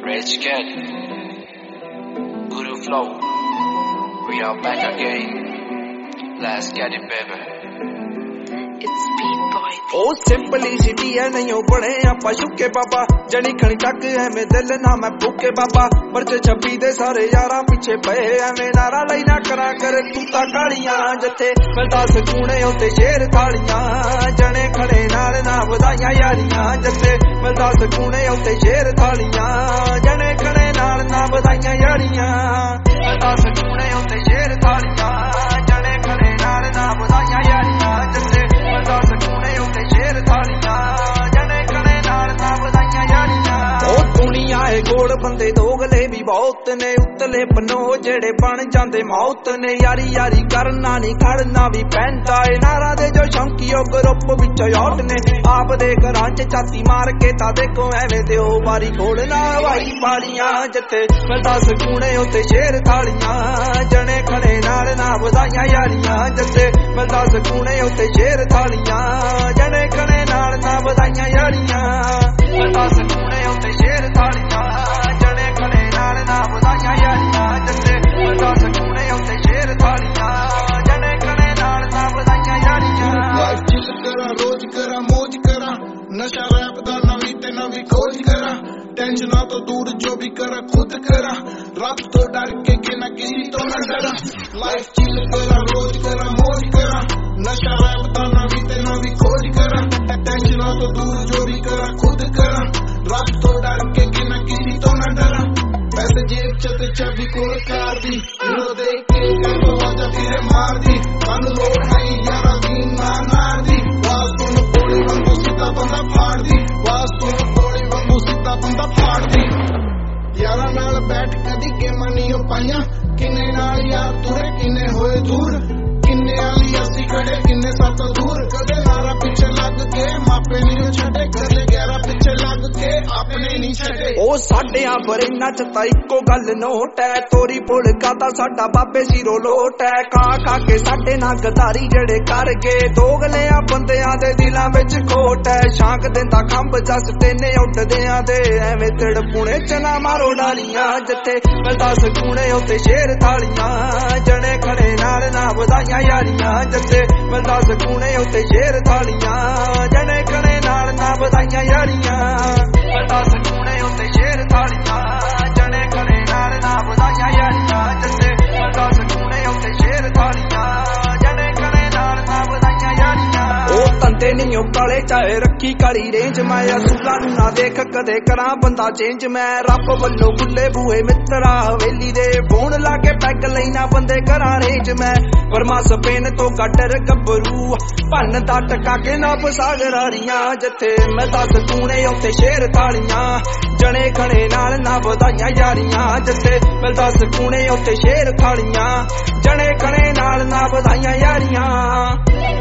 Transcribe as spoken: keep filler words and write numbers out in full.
Rich Kid, Guru Flow, we are back again. Let's get it, baby. It's Beat Boy. Oh, simplicity है नहीं हो बड़े आपा शुके बाबा जनी खनी टक है मैं दिल ना मैं भूखे बाबा परचे छब्बी दे सारे यारा पीछे पए एवें नारा लई ना करा कर तू ता कालियां जथे मिलदा सकूने होते शेर थालियां जने खड़े नाल ना बधाइयां यारियां जथे मिलदा सकूने होते शेर थालियां जने खड़े नाल ना बधाइयां यारियां मिलदा सकूने होते शेर थालियां जने खड़े नाल ना बधाइयां यारियां जथे मिलदा सकूने होते शेर थालियां जने खड़े नाल ना बधाइयां यारियां ओ दुनिया है गोल बंदे दोगले भी बहुत ने उतले पनो जेड़े बन जांदे मौत ने यारी यारी करना नहीं खड़ना भी पैंदा है नारा दे जो शौकीओ ग्रुप विच आउट ने आप दे घरां च छाती मार के ता देखो एवें ते ओ बारी खोलना हवाई पारियां जिथे मिलदा सकूने उत्ते शेर थालियां जने खड़े नाल ना बधाइयां यारियां जिथे मिलदा सकूने उत्ते शेर थालियां जने खड़े नाल ना बधाइयां यारियां मिलदा सकूने उत्ते शेर थालियां जने खड़े नाल ना बधाइयां यारियां जिथे मिलदा सकूने उत्ते शेर थालियां जने खड़े नाल ना बधाइयां यारियां लाइफ चिल करा रोज करा मौज करा नशा रैप दा नवी ते नवी खोज करा टेंशना तो दूर जो भी करा खुद करा रब तो डर के कि ना किसी तो ना डरा लाइफ चिल करा रोज करा मौज करा नशा रैप दा नवी ते नवी खोज करा टेंशना तो दूर जो भी करा खुद करा रब तो डर के कि ना किसी तो ना डरा पैसे जेब च ते चाबी कोल कार दी लो देख के गंदो आजा तेरे मार दी कानू लोड़ है यारा दीन मार मार दी वास सुन कोड़ी वांगू सीधा बंदा फाड़ दी वास सुन कोड़ी वांगू सीधा बंदा फाड़ दी यारा नाल बैठ कदी गेमां नहीं हो पाइयां किन्ने नाल यार तुरे किन्ने होए दूर किन्ने आली असी खड़े किन्ने साथ दूर कदे नारा पीछे लग के मापे नहीं छड़े कदे गहरा पीछे लग के अपने नहीं छड़े ओ साडियां बरेना च ता इक्को गल नोट है तोरी पुल गादा साडा बाबे सिरो लोट है खा खा के साडे ना गदारी जड़े कर गए दोगलियां बंदियां दे दिलां विच खोट है शांक दिंदा खंभ जस तेने उड्डदियां दे एवें तड़पुणे च ना मारो डालियां जिथे मिलदा सकूने उत्ते शेर थालियां जने खड़े नाल ना बधाइयां यारियां जिथे मिलदा सकूने उत्ते शेर थालियां जने खड़े नाल ना बधाइयां यारियां मिलदा सकूने उत्ते शेर थालियां जने खड़े नाल ना बधाइयां यारियां जिथे मिलदा सकूने उत्ते शेर थालियां जने खड़े नाल ना बधाइयां यारियां ओ तंदे नहीं ओ काले चाहे रखी काली रेंज मैं असूलां नूं ना देख कदे करां बंदा चेंज मैं रब वल्लों खुले बूहे मित्रा हवेली दे फोन लाके पैग लेना बंदे करां रेंज मैं वर्मा सपेन तो गड्डर गब्बरू भन दा टका के नाप सागरारियां जिथे मिलदा सकूने उत्ते शेर थालियां जने खड़े नाल ना बधाइयां यारियां जिथे मिलदा सकूने उत्ते शेर थालियां जने खड़े नाल ना बधाइयां यारियां।